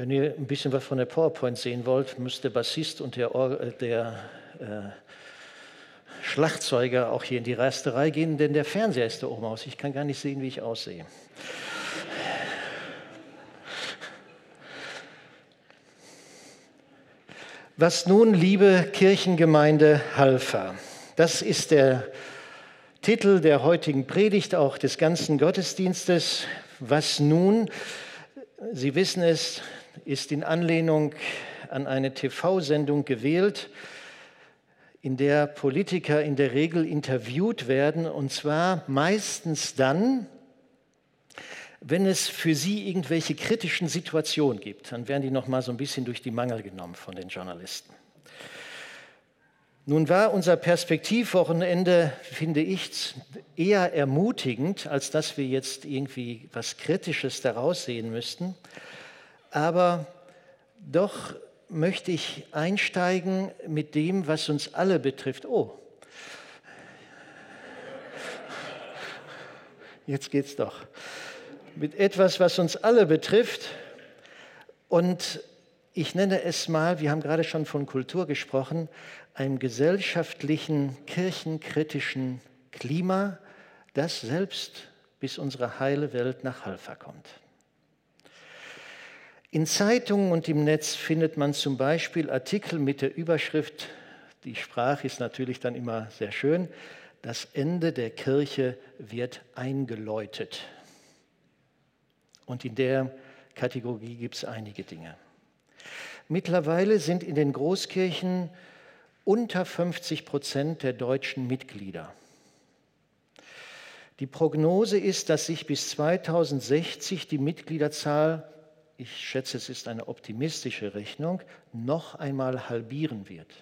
Wenn ihr ein bisschen was von der PowerPoint sehen wollt, müsst der Bassist und der Schlagzeuger auch hier in die erste Reihe gehen, denn der Fernseher ist da oben aus. Ich kann gar nicht sehen, wie ich aussehe. Was nun, liebe Kirchengemeinde Halver? Das ist der Titel der heutigen Predigt, auch des ganzen Gottesdienstes. Was nun? Sie wissen es, ist in Anlehnung an eine TV-Sendung gewählt, in der Politiker in der Regel interviewt werden, und zwar meistens dann, wenn es für sie irgendwelche kritischen Situationen gibt. Dann werden die noch mal so ein bisschen durch die Mangel genommen von den Journalisten. Nun war unser Perspektivwochenende, finde ich, eher ermutigend, als dass wir jetzt irgendwie was Kritisches daraus sehen müssten. Aber doch möchte ich einsteigen mit dem, was uns alle betrifft. Oh, jetzt geht's doch. Mit etwas, was uns alle betrifft. Und ich nenne es mal, wir haben gerade schon von Kultur gesprochen, einem gesellschaftlichen, kirchenkritischen Klima, das selbst bis unsere heile Welt nach Halver kommt. In Zeitungen und im Netz findet man zum Beispiel Artikel mit der Überschrift, die Sprache ist natürlich dann immer sehr schön, das Ende der Kirche wird eingeläutet. Und in der Kategorie gibt es einige Dinge. Mittlerweile sind in den Großkirchen unter 50% der deutschen Mitglieder. Die Prognose ist, dass sich bis 2060 die Mitgliederzahl, ich schätze, es ist eine optimistische Rechnung, noch einmal halbieren wird.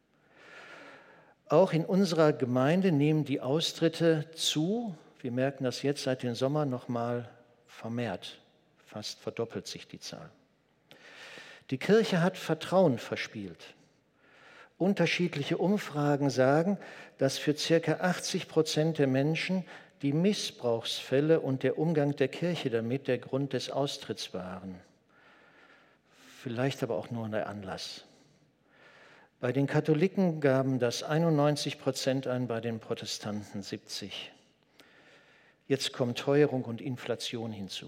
Auch in unserer Gemeinde nehmen die Austritte zu. Wir merken das jetzt seit dem Sommer noch mal vermehrt. Fast verdoppelt sich die Zahl. Die Kirche hat Vertrauen verspielt. Unterschiedliche Umfragen sagen, dass für ca. 80% der Menschen die Missbrauchsfälle und der Umgang der Kirche damit der Grund des Austritts waren. Vielleicht aber auch nur der Anlass. Bei den Katholiken gaben das 91% ein, bei den Protestanten 70%. Jetzt kommt Teuerung und Inflation hinzu.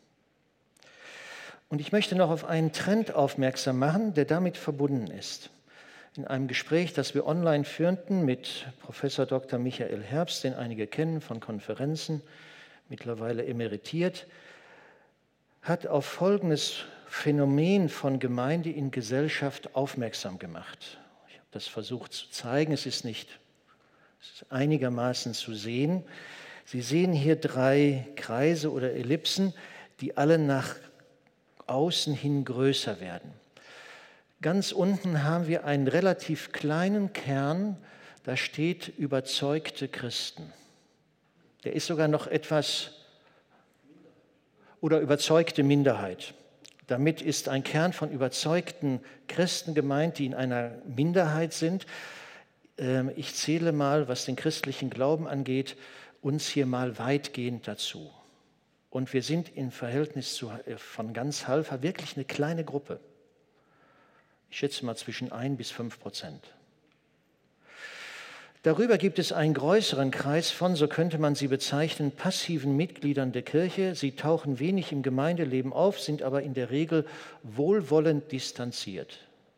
Und ich möchte noch auf einen Trend aufmerksam machen, der damit verbunden ist. In einem Gespräch, das wir online führten mit Professor Dr. Michael Herbst, den einige kennen von Konferenzen, mittlerweile emeritiert, hat auf folgendes Phänomen von Gemeinde in Gesellschaft aufmerksam gemacht. Ich habe das versucht zu zeigen, es ist einigermaßen zu sehen. Sie sehen hier 3 Kreise oder Ellipsen, die alle nach außen hin größer werden. Ganz unten haben wir einen relativ kleinen Kern, da steht überzeugte Christen. Der ist sogar noch etwas, oder überzeugte Minderheit. Damit ist ein Kern von überzeugten Christen gemeint, die in einer Minderheit sind. Ich zähle mal, was den christlichen Glauben angeht, uns hier mal weitgehend dazu. Und wir sind im Verhältnis von ganz Halver wirklich eine kleine Gruppe. Ich schätze mal zwischen 1 bis 5%. Darüber gibt es einen größeren Kreis von, so könnte man sie bezeichnen, passiven Mitgliedern der Kirche. Sie tauchen wenig im Gemeindeleben auf, sind aber in der Regel wohlwollend distanziert.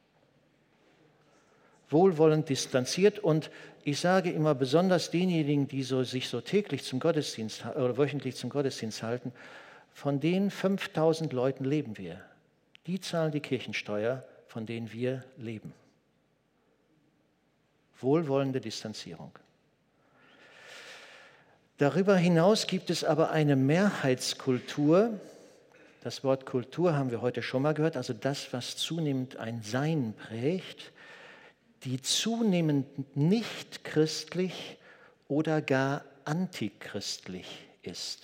Wohlwollend distanziert, und ich sage immer, besonders denjenigen, die sich so täglich zum Gottesdienst oder wöchentlich zum Gottesdienst halten, von den 5.000 Leuten leben wir. Die zahlen die Kirchensteuer, von denen wir leben. Wohlwollende Distanzierung. Darüber hinaus gibt es aber eine Mehrheitskultur. Das Wort Kultur haben wir heute schon mal gehört, also das, was zunehmend ein Sein prägt, die zunehmend nicht christlich oder gar antichristlich ist.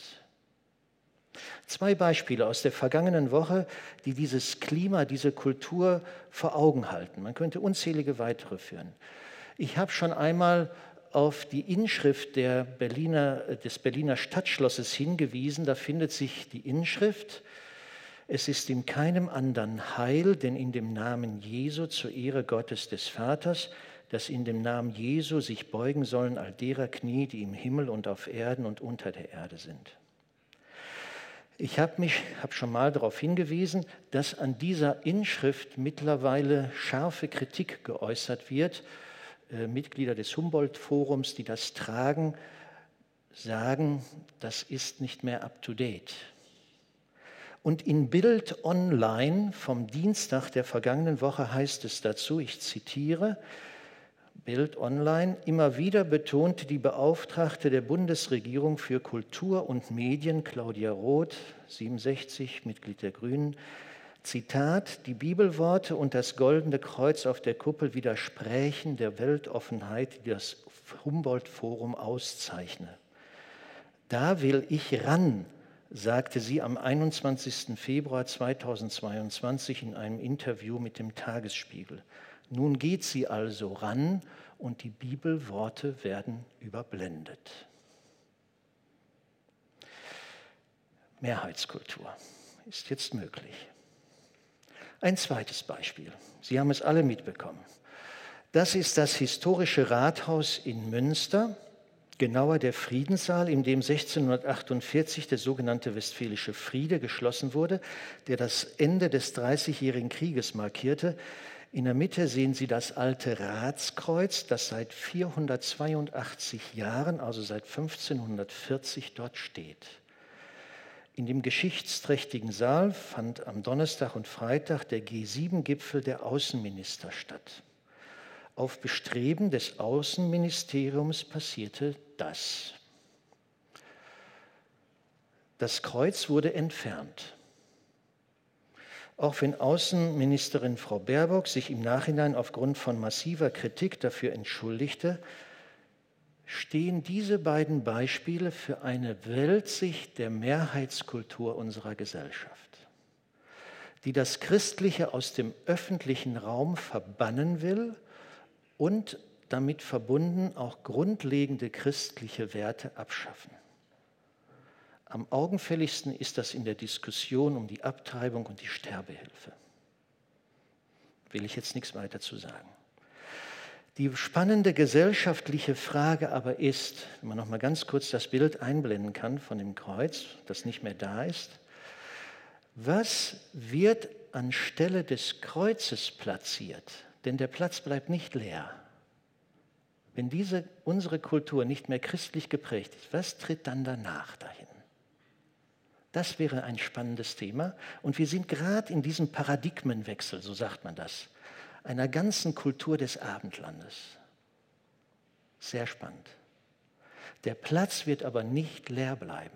2 Beispiele aus der vergangenen Woche, die dieses Klima, diese Kultur vor Augen halten. Man könnte unzählige weitere führen. Ich habe schon einmal auf die Inschrift des Berliner Stadtschlosses hingewiesen. Da findet sich die Inschrift: Es ist in keinem anderen Heil, denn in dem Namen Jesu zur Ehre Gottes des Vaters, dass in dem Namen Jesu sich beugen sollen all derer Knie, die im Himmel und auf Erden und unter der Erde sind. Ich habe schon mal darauf hingewiesen, dass an dieser Inschrift mittlerweile scharfe Kritik geäußert wird. Mitglieder des Humboldt-Forums, die das tragen, sagen, das ist nicht mehr up-to-date. Und in Bild Online vom Dienstag der vergangenen Woche heißt es dazu, ich zitiere, Bild Online, immer wieder betonte die Beauftragte der Bundesregierung für Kultur und Medien, Claudia Roth, 67, Mitglied der Grünen, Zitat, die Bibelworte und das goldene Kreuz auf der Kuppel widersprächen der Weltoffenheit, die das Humboldt-Forum auszeichne. Da will ich ran, sagte sie am 21. Februar 2022 in einem Interview mit dem Tagesspiegel. Nun geht sie also ran und die Bibelworte werden überblendet. Mehrheitskultur ist jetzt möglich. Ein zweites Beispiel. Sie haben es alle mitbekommen. Das ist das historische Rathaus in Münster, genauer der Friedenssaal, in dem 1648 der sogenannte Westfälische Friede geschlossen wurde, der das Ende des Dreißigjährigen Krieges markierte. In der Mitte sehen Sie das alte Ratskreuz, das seit 482 Jahren, also seit 1540, dort steht. In dem geschichtsträchtigen Saal fand am Donnerstag und Freitag der G7-Gipfel der Außenminister statt. Auf Bestreben des Außenministeriums passierte das. Das Kreuz wurde entfernt. Auch wenn Außenministerin Frau Baerbock sich im Nachhinein aufgrund von massiver Kritik dafür entschuldigte, stehen diese beiden Beispiele für eine Weltsicht der Mehrheitskultur unserer Gesellschaft, die das Christliche aus dem öffentlichen Raum verbannen will und damit verbunden auch grundlegende christliche Werte abschaffen. Am augenfälligsten ist das in der Diskussion um die Abtreibung und die Sterbehilfe. Will ich jetzt nichts weiter zu sagen. Die spannende gesellschaftliche Frage aber ist, wenn man noch mal ganz kurz das Bild einblenden kann von dem Kreuz, das nicht mehr da ist, was wird anstelle des Kreuzes platziert? Denn der Platz bleibt nicht leer. Wenn unsere Kultur nicht mehr christlich geprägt ist, was tritt dann danach dahin? Das wäre ein spannendes Thema. Und wir sind gerade in diesem Paradigmenwechsel, so sagt man das, einer ganzen Kultur des Abendlandes. Sehr spannend. Der Platz wird aber nicht leer bleiben.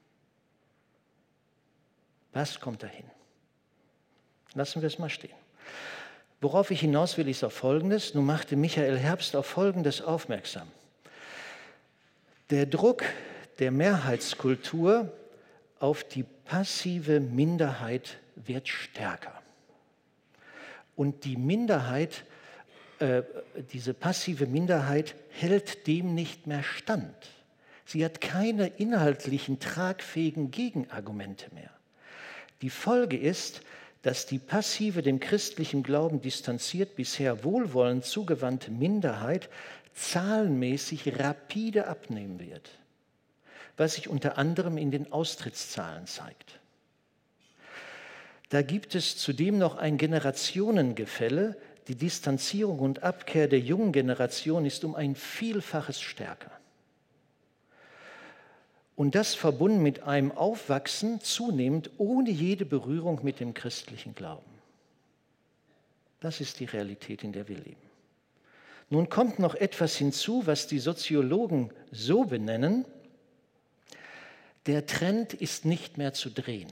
Was kommt dahin? Lassen wir es mal stehen. Worauf ich hinaus will, ist auf Folgendes. Nun machte Michael Herbst auf Folgendes aufmerksam. Der Druck der Mehrheitskultur auf die passive Minderheit wird stärker. Und die Minderheit, diese passive Minderheit hält dem nicht mehr stand. Sie hat keine inhaltlichen, tragfähigen Gegenargumente mehr. Die Folge ist, dass die passive, dem christlichen Glauben distanziert, bisher wohlwollend zugewandte Minderheit zahlenmäßig rapide abnehmen wird, was sich unter anderem in den Austrittszahlen zeigt. Da gibt es zudem noch ein Generationengefälle. Die Distanzierung und Abkehr der jungen Generation ist um ein Vielfaches stärker. Und das verbunden mit einem Aufwachsen zunehmend ohne jede Berührung mit dem christlichen Glauben. Das ist die Realität, in der wir leben. Nun kommt noch etwas hinzu, was die Soziologen so benennen: Der Trend ist nicht mehr zu drehen.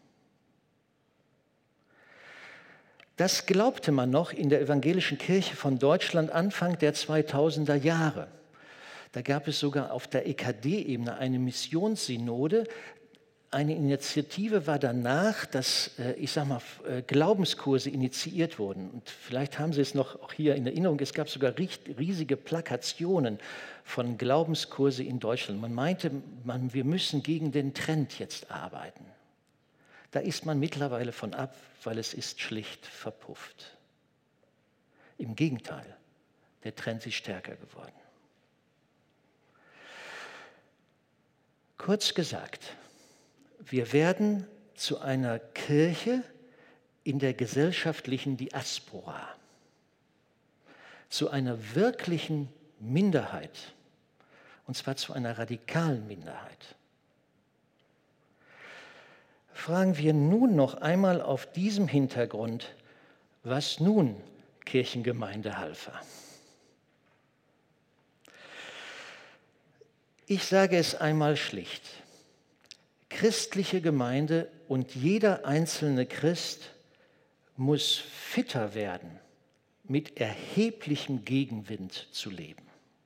Das glaubte man noch in der Evangelischen Kirche von Deutschland Anfang der 2000er Jahre. Da gab es sogar auf der EKD-Ebene eine Missionssynode. Eine Initiative war danach, dass, Glaubenskurse initiiert wurden. Und vielleicht haben Sie es noch auch hier in Erinnerung, es gab sogar riesige Plakationen von Glaubenskurse in Deutschland. Man meinte, wir müssen gegen den Trend jetzt arbeiten. Da ist man mittlerweile von ab, weil es ist schlicht verpufft. Im Gegenteil, der Trend ist stärker geworden. Kurz gesagt, wir werden zu einer Kirche in der gesellschaftlichen Diaspora, zu einer wirklichen Minderheit, und zwar zu einer radikalen Minderheit. Fragen wir nun noch einmal auf diesem Hintergrund, was nun Kirchengemeinde Halver? Ich sage es einmal schlicht. Christliche Gemeinde und jeder einzelne Christ muss fitter werden, mit erheblichem Gegenwind zu leben.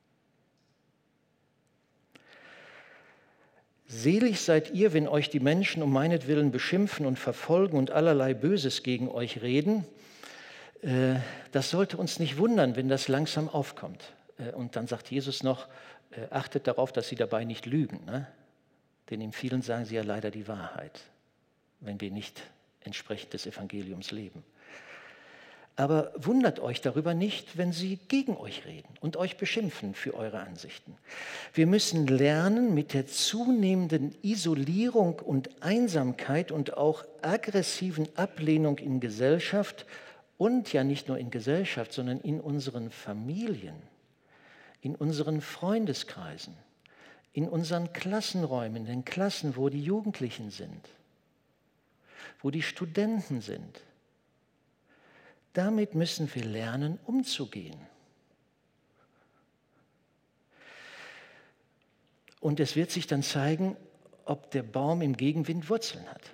Selig seid ihr, wenn euch die Menschen um meinetwillen beschimpfen und verfolgen und allerlei Böses gegen euch reden. Das sollte uns nicht wundern, wenn das langsam aufkommt. Und dann sagt Jesus noch, achtet darauf, dass sie dabei nicht lügen. Ne? Denn in vielen sagen sie ja leider die Wahrheit, wenn wir nicht entsprechend des Evangeliums leben. Aber wundert euch darüber nicht, wenn sie gegen euch reden und euch beschimpfen für eure Ansichten. Wir müssen lernen, mit der zunehmenden Isolierung und Einsamkeit und auch aggressiven Ablehnung in Gesellschaft und ja nicht nur in Gesellschaft, sondern in unseren Familien, in unseren Freundeskreisen, in unseren Klassenräumen, in den Klassen, wo die Jugendlichen sind, wo die Studenten sind. Damit müssen wir lernen, umzugehen. Und es wird sich dann zeigen, ob der Baum im Gegenwind Wurzeln hat.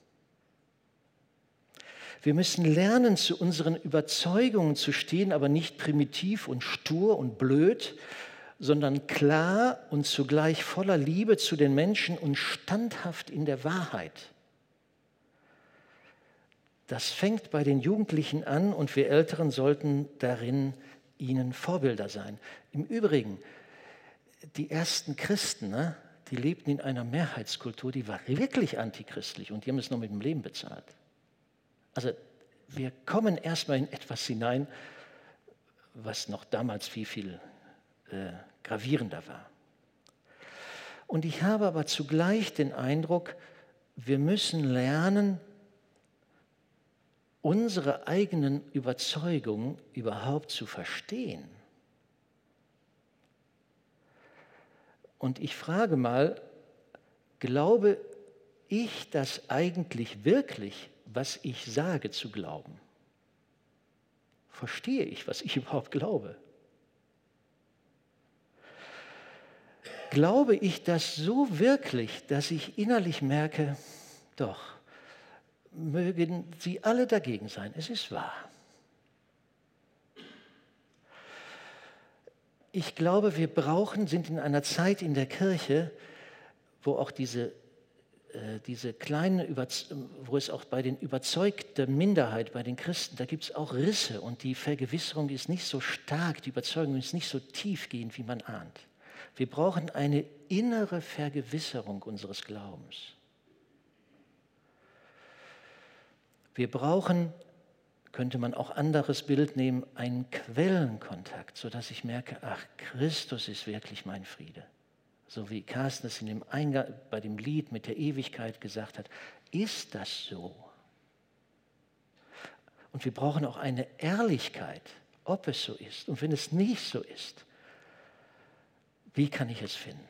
Wir müssen lernen, zu unseren Überzeugungen zu stehen, aber nicht primitiv und stur und blöd, sondern klar und zugleich voller Liebe zu den Menschen und standhaft in der Wahrheit. Das fängt bei den Jugendlichen an und wir Älteren sollten darin ihnen Vorbilder sein. Im Übrigen, die ersten Christen, ne, die lebten in einer Mehrheitskultur, die war wirklich antichristlich und die haben es nur mit dem Leben bezahlt. Also wir kommen erstmal in etwas hinein, was noch damals viel gravierender war. Und ich habe aber zugleich den Eindruck, wir müssen lernen, unsere eigenen Überzeugungen überhaupt zu verstehen. Und ich frage mal, glaube ich das eigentlich wirklich, was ich sage zu glauben? Verstehe ich, was ich überhaupt glaube? Glaube ich das so wirklich, dass ich innerlich merke, doch, mögen sie alle dagegen sein, es ist wahr. Ich glaube, wir sind in einer Zeit in der Kirche, wo auch diese kleinen, wo es auch bei den überzeugten Minderheit, bei den Christen, da gibt es auch Risse und die Vergewisserung ist nicht so stark, die Überzeugung ist nicht so tiefgehend, wie man ahnt. Wir brauchen eine innere Vergewisserung unseres Glaubens. Wir brauchen, könnte man auch anderes Bild nehmen, einen Quellenkontakt, sodass ich merke, ach, Christus ist wirklich mein Friede. So wie Carsten es in dem Eingang, bei dem Lied mit der Ewigkeit gesagt hat, ist das so? Und wir brauchen auch eine Ehrlichkeit, ob es so ist. Und wenn es nicht so ist, wie kann ich es finden?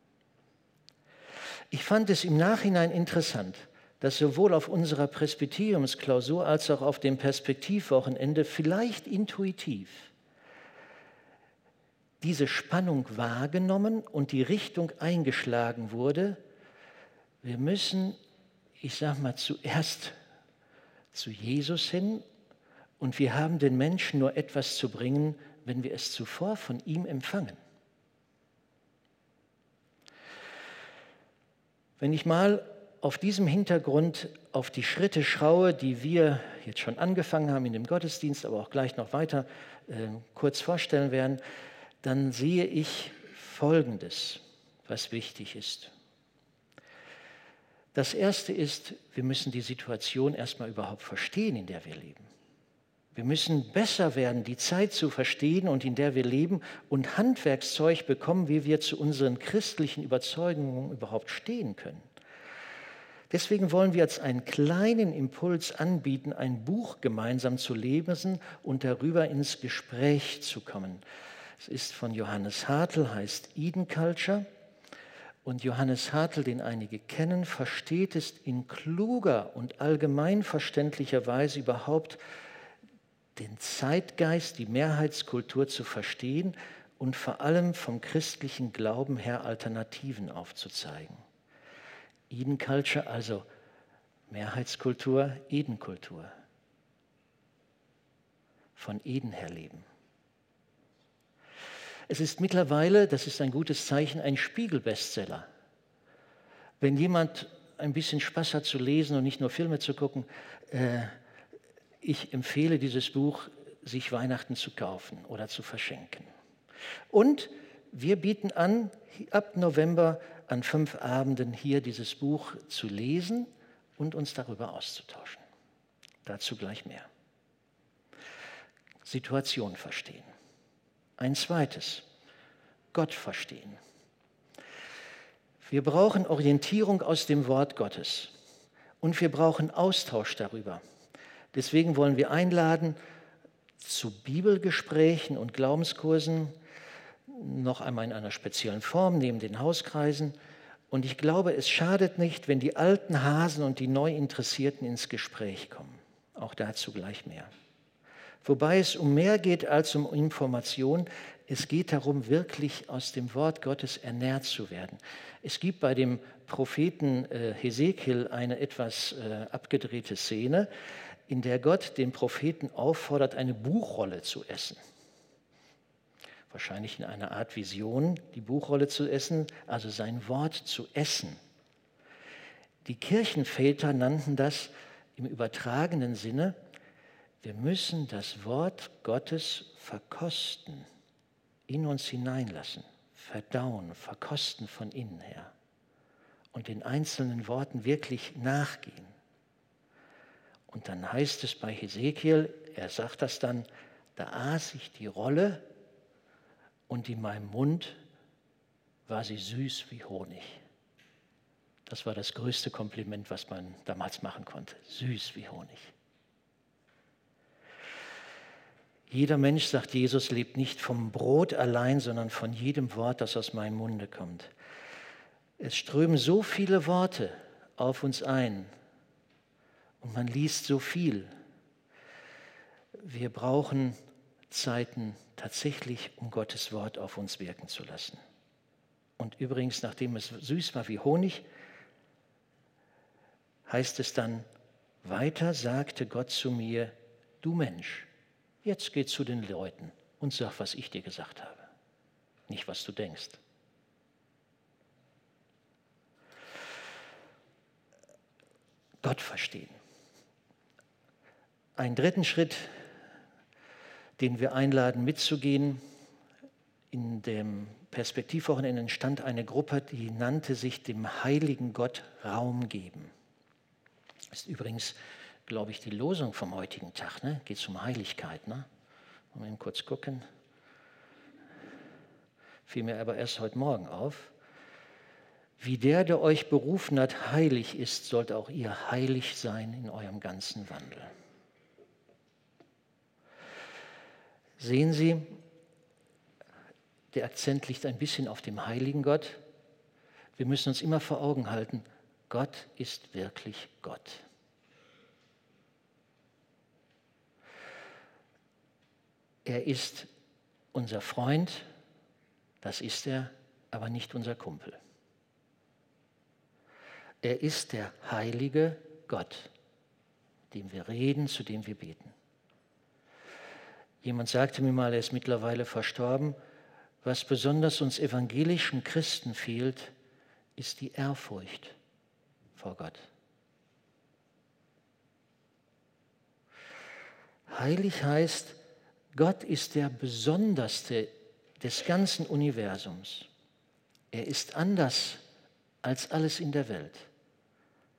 Ich fand es im Nachhinein interessant, dass sowohl auf unserer Presbyteriumsklausur als auch auf dem Perspektivwochenende vielleicht intuitiv diese Spannung wahrgenommen und die Richtung eingeschlagen wurde, wir müssen, ich sage mal, zuerst zu Jesus hin und wir haben den Menschen nur etwas zu bringen, wenn wir es zuvor von ihm empfangen. Wenn ich mal auf diesem Hintergrund auf die Schritte schaue, die wir jetzt schon angefangen haben in dem Gottesdienst, aber auch gleich noch weiter kurz vorstellen werden, dann sehe ich Folgendes, was wichtig ist. Das Erste ist, wir müssen die Situation erstmal überhaupt verstehen, in der wir leben. Wir müssen besser werden, die Zeit zu verstehen und in der wir leben und Handwerkszeug bekommen, wie wir zu unseren christlichen Überzeugungen überhaupt stehen können. Deswegen wollen wir jetzt einen kleinen Impuls anbieten, ein Buch gemeinsam zu lesen und darüber ins Gespräch zu kommen. Es ist von Johannes Hartl, heißt Eden Culture. Und Johannes Hartl, den einige kennen, versteht es in kluger und allgemeinverständlicher Weise überhaupt, den Zeitgeist, die Mehrheitskultur zu verstehen und vor allem vom christlichen Glauben her Alternativen aufzuzeigen. Eden Culture, also Mehrheitskultur, Edenkultur. Von Eden her leben. Es ist mittlerweile, das ist ein gutes Zeichen, ein Spiegel-Bestseller. Wenn jemand ein bisschen Spaß hat zu lesen und nicht nur Filme zu gucken, ich empfehle dieses Buch, sich Weihnachten zu kaufen oder zu verschenken. Und wir bieten an, ab November an 5 Abenden hier dieses Buch zu lesen und uns darüber auszutauschen. Dazu gleich mehr. Situation verstehen. Ein zweites, Gott verstehen. Wir brauchen Orientierung aus dem Wort Gottes und wir brauchen Austausch darüber. Deswegen wollen wir einladen zu Bibelgesprächen und Glaubenskursen, noch einmal in einer speziellen Form, neben den Hauskreisen. Und ich glaube, es schadet nicht, wenn die alten Hasen und die Neuinteressierten ins Gespräch kommen. Auch dazu gleich mehr. Wobei es um mehr geht als um Information. Es geht darum, wirklich aus dem Wort Gottes ernährt zu werden. Es gibt bei dem Propheten Hesekiel eine etwas abgedrehte Szene, in der Gott den Propheten auffordert, eine Buchrolle zu essen. Wahrscheinlich in einer Art Vision, die Buchrolle zu essen, also sein Wort zu essen. Die Kirchenväter nannten das im übertragenen Sinne, wir müssen das Wort Gottes verkosten, in uns hineinlassen, verdauen, verkosten von innen her und den einzelnen Worten wirklich nachgehen. Und dann heißt es bei Hesekiel, er sagt das dann, da aß ich die Rolle und in meinem Mund war sie süß wie Honig. Das war das größte Kompliment, was man damals machen konnte. Süß wie Honig. Jeder Mensch, sagt Jesus, lebt nicht vom Brot allein, sondern von jedem Wort, das aus meinem Munde kommt. Es strömen so viele Worte auf uns ein und man liest so viel. Wir brauchen Zeiten tatsächlich, um Gottes Wort auf uns wirken zu lassen. Und übrigens, nachdem es süß war wie Honig, heißt es dann, weiter sagte Gott zu mir, du Mensch, jetzt geh zu den Leuten und sag, was ich dir gesagt habe, nicht was du denkst. Gott verstehen. Einen dritten Schritt, den wir einladen mitzugehen, in dem Perspektivwochenende entstand eine Gruppe, die nannte sich dem heiligen Gott Raum geben. Das ist übrigens, glaube ich, die Losung vom heutigen Tag. Ne? Geht es um Heiligkeit. Ne? Mal eben kurz gucken. Fiel mir aber erst heute Morgen auf. Wie der euch berufen hat, heilig ist, sollt auch ihr heilig sein in eurem ganzen Wandel. Sehen Sie, der Akzent liegt ein bisschen auf dem heiligen Gott. Wir müssen uns immer vor Augen halten, Gott ist wirklich Gott. Er ist unser Freund, das ist er, aber nicht unser Kumpel. Er ist der heilige Gott, dem wir reden, zu dem wir beten. Jemand sagte mir mal, er ist mittlerweile verstorben, was besonders uns evangelischen Christen fehlt, ist die Ehrfurcht vor Gott. Heilig heißt, Gott ist der Besonderste des ganzen Universums. Er ist anders als alles in der Welt.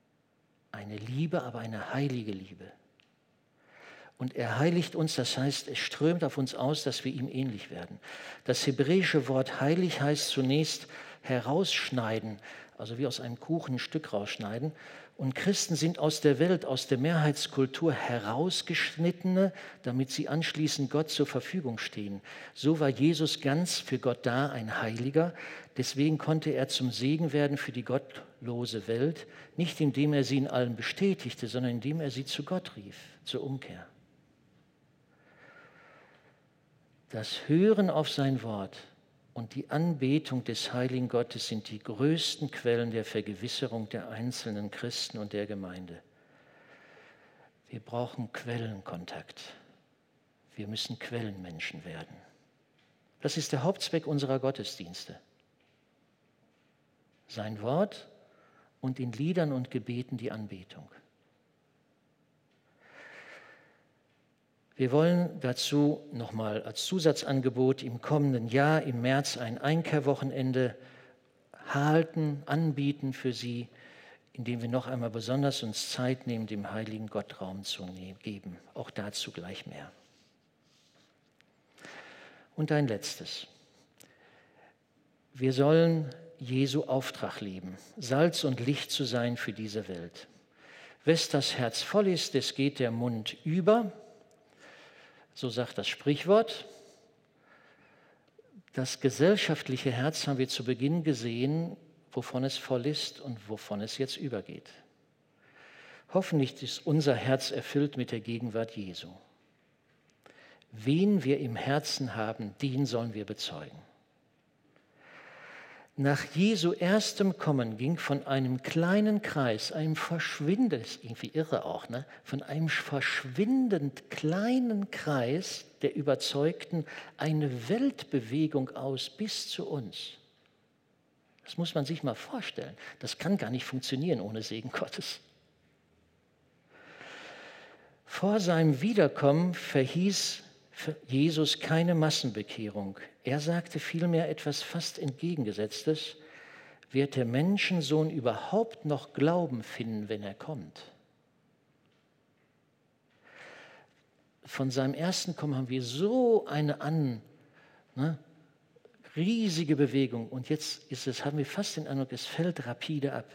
Eine Liebe, aber eine heilige Liebe. Und er heiligt uns, das heißt, es strömt auf uns aus, dass wir ihm ähnlich werden. Das hebräische Wort heilig heißt zunächst herausschneiden, also wie aus einem Kuchen ein Stück rausschneiden. Und Christen sind aus der Welt, aus der Mehrheitskultur herausgeschnittene, damit sie anschließend Gott zur Verfügung stehen. So war Jesus ganz für Gott da, ein Heiliger. Deswegen konnte er zum Segen werden für die gottlose Welt, nicht indem er sie in allem bestätigte, sondern indem er sie zu Gott rief, zur Umkehr. Das Hören auf sein Wort und die Anbetung des heiligen Gottes sind die größten Quellen der Vergewisserung der einzelnen Christen und der Gemeinde. Wir brauchen Quellenkontakt. Wir müssen Quellenmenschen werden. Das ist der Hauptzweck unserer Gottesdienste. Sein Wort und in Liedern und Gebeten die Anbetung. Wir wollen dazu nochmal als Zusatzangebot im kommenden Jahr, im März, ein Einkehrwochenende halten, anbieten für Sie, indem wir noch einmal besonders uns Zeit nehmen, dem heiligen Gott Raum zu geben. Auch dazu gleich mehr. Und ein letztes. Wir sollen Jesu Auftrag leben, Salz und Licht zu sein für diese Welt. Wes das Herz voll ist, des geht der Mund über. So sagt das Sprichwort. Das gesellschaftliche Herz haben wir zu Beginn gesehen, wovon es voll ist und wovon es jetzt übergeht. Hoffentlich ist unser Herz erfüllt mit der Gegenwart Jesu. Wen wir im Herzen haben, den sollen wir bezeugen. Nach Jesu erstem Kommen ging von einem kleinen Kreis, einem verschwindend, irgendwie irre auch, ne? Von einem verschwindend kleinen Kreis der Überzeugten eine Weltbewegung aus bis zu uns. Das muss man sich mal vorstellen. Das kann gar nicht funktionieren ohne Segen Gottes. Vor seinem Wiederkommen verhieß Jesus keine Massenbekehrung. Er sagte vielmehr etwas fast Entgegengesetztes: Wird der Menschensohn überhaupt noch Glauben finden, wenn er kommt? Von seinem ersten Kommen haben wir so eine riesige Bewegung und jetzt haben wir fast den Eindruck, es fällt rapide ab.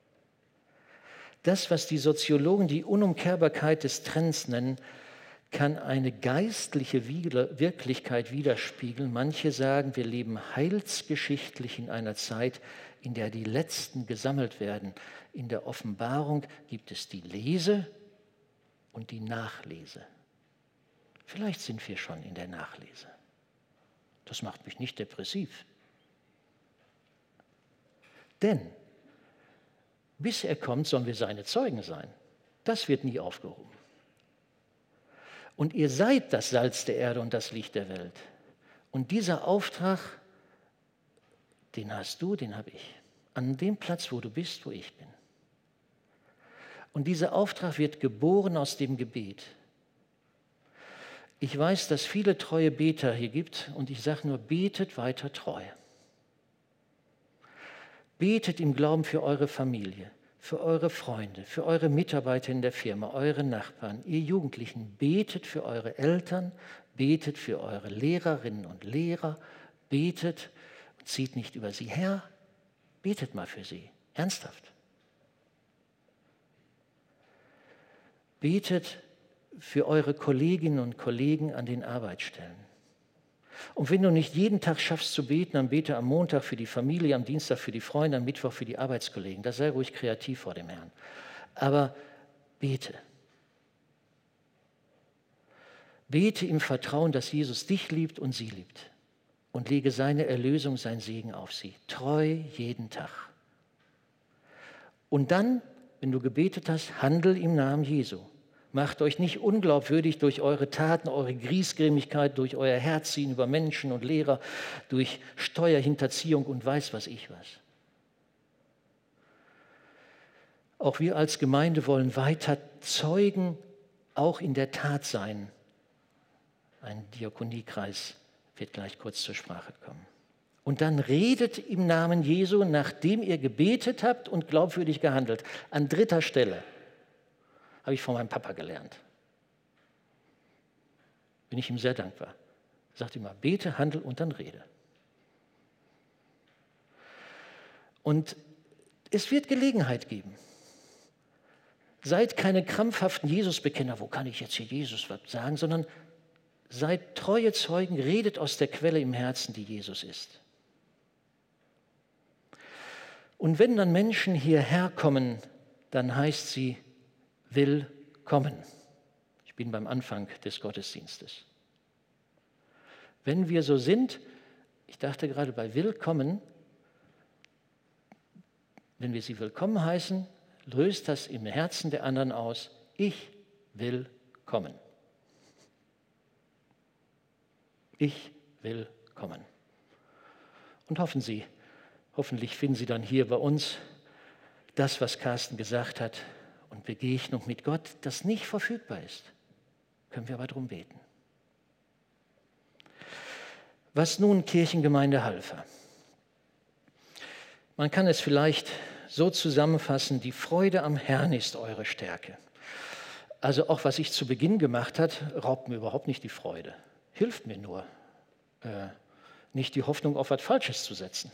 Das, was die Soziologen die Unumkehrbarkeit des Trends nennen, kann eine geistliche Wirklichkeit widerspiegeln. Manche sagen, wir leben heilsgeschichtlich in einer Zeit, in der die Letzten gesammelt werden. In der Offenbarung gibt es die Lese und die Nachlese. Vielleicht sind wir schon in der Nachlese. Das macht mich nicht depressiv. Denn bis er kommt, sollen wir seine Zeugen sein. Das wird nie aufgehoben. Und ihr seid das Salz der Erde und das Licht der Welt. Und dieser Auftrag, den hast du, den habe ich. An dem Platz, wo du bist, wo ich bin. Und dieser Auftrag wird geboren aus dem Gebet. Ich weiß, dass viele treue Beter hier gibt und ich sage nur, betet weiter treu. Betet im Glauben für eure Familie, für eure Freunde, für eure Mitarbeiter in der Firma, eure Nachbarn, ihr Jugendlichen. Betet für eure Eltern, betet für eure Lehrerinnen und Lehrer, betet und zieht nicht über sie her, betet mal für sie, ernsthaft. Betet für eure Kolleginnen und Kollegen an den Arbeitsstellen. Und wenn du nicht jeden Tag schaffst zu beten, dann bete am Montag für die Familie, am Dienstag für die Freunde, am Mittwoch für die Arbeitskollegen. Das sei ruhig kreativ vor dem Herrn. Aber bete. Bete im Vertrauen, dass Jesus dich liebt und sie liebt. Und lege seine Erlösung, sein Segen auf sie. Treu jeden Tag. Und dann, wenn du gebetet hast, handel im Namen Jesu. Macht euch nicht unglaubwürdig durch eure Taten, eure Griesgrämigkeit, durch euer Herziehen über Menschen und Lehrer, durch Steuerhinterziehung und weiß was ich was. Auch wir als Gemeinde wollen weiter Zeugen auch in der Tat sein. Ein Diakoniekreis wird gleich kurz zur Sprache kommen. Und dann redet im Namen Jesu, nachdem ihr gebetet habt und glaubwürdig gehandelt. An dritter Stelle. habe ich von meinem Papa gelernt. Bin ich ihm sehr dankbar. Er sagt immer, bete, handel und dann rede. Und es wird Gelegenheit geben. Seid keine krampfhaften Jesusbekenner, wo kann ich jetzt hier Jesus was sagen, sondern seid treue Zeugen, redet aus der Quelle im Herzen, die Jesus ist. Und wenn dann Menschen hierher kommen, dann heißt sie willkommen. Ich bin beim Anfang des Gottesdienstes. Wenn wir so sind, ich dachte gerade bei willkommen, wenn wir sie willkommen heißen, löst das im Herzen der anderen aus, ich will kommen. Ich will kommen. Und hoffentlich finden Sie dann hier bei uns das, was Carsten gesagt hat, und Begegnung mit Gott, das nicht verfügbar ist. Können wir aber darum beten. Was nun Kirchengemeinde Halver? Man kann es vielleicht so zusammenfassen, die Freude am Herrn ist eure Stärke. Also auch was ich zu Beginn gemacht habe, raubt mir überhaupt nicht die Freude. Hilft mir nur, nicht die Hoffnung auf was Falsches zu setzen.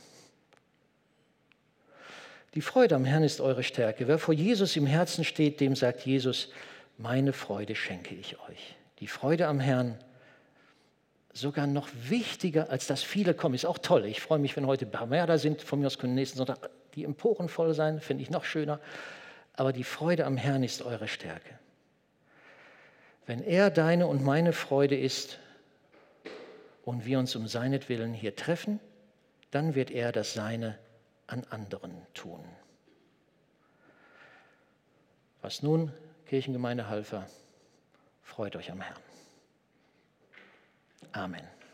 Die Freude am Herrn ist eure Stärke. Wer vor Jesus im Herzen steht, dem sagt Jesus, meine Freude schenke ich euch. Die Freude am Herrn, sogar noch wichtiger, als dass viele kommen, ist auch toll. Ich freue mich, wenn heute mehr da sind. Von mir aus können nächsten Sonntag die Emporen voll sein, finde ich noch schöner. Aber die Freude am Herrn ist eure Stärke. Wenn er deine und meine Freude ist und wir uns um seinetwillen hier treffen, dann wird er das Seine an anderen tun. Was nun, Kirchengemeinde Halver, freut euch am Herrn. Amen.